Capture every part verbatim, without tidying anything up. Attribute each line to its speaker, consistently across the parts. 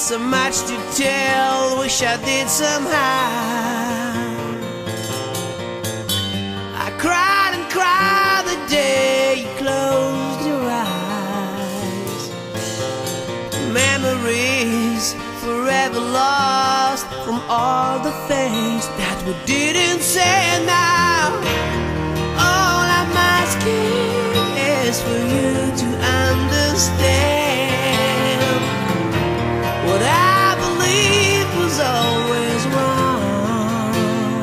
Speaker 1: so much to tell, wish I did somehow. I cried and cried the day you closed your eyes. Memories forever lost from all the things that we didn't say. Now all I'm asking is for you to understand what I believed was always wrong.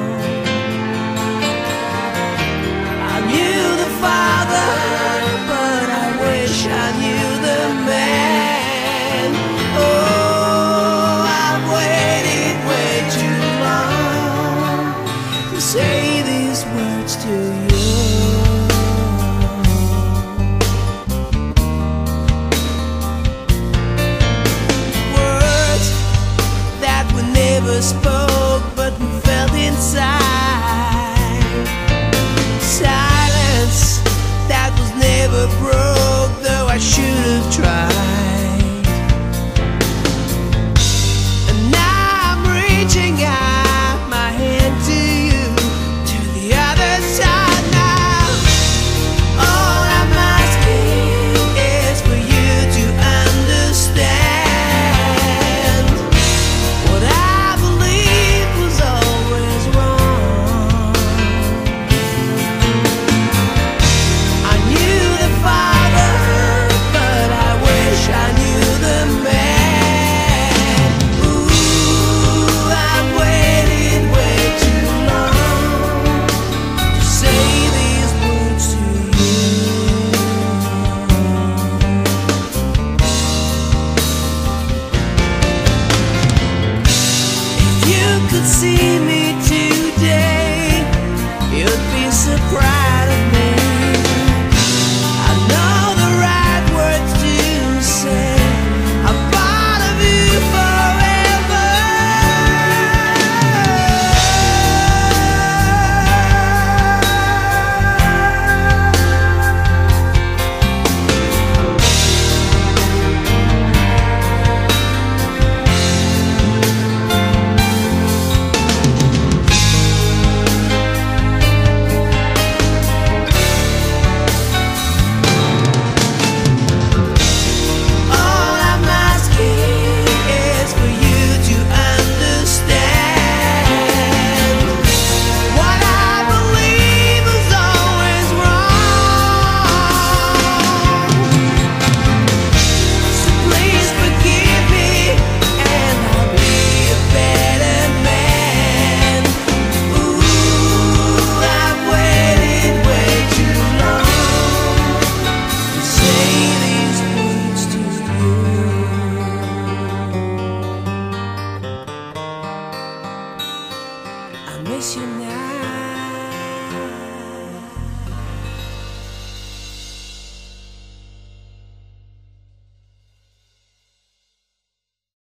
Speaker 1: I knew the Father, but I wish I knew the man. Oh, I've waited way too long to say these words to you. Never spoke, but we felt inside. Silence that was never broke, though I should have tried. And now I'm reaching out my hand to you, to the other side. Now all I'm asking is for you to understand. Could see me today, you'd be so proud of me. I know the right words to say. I'm part of you forever. I miss you now.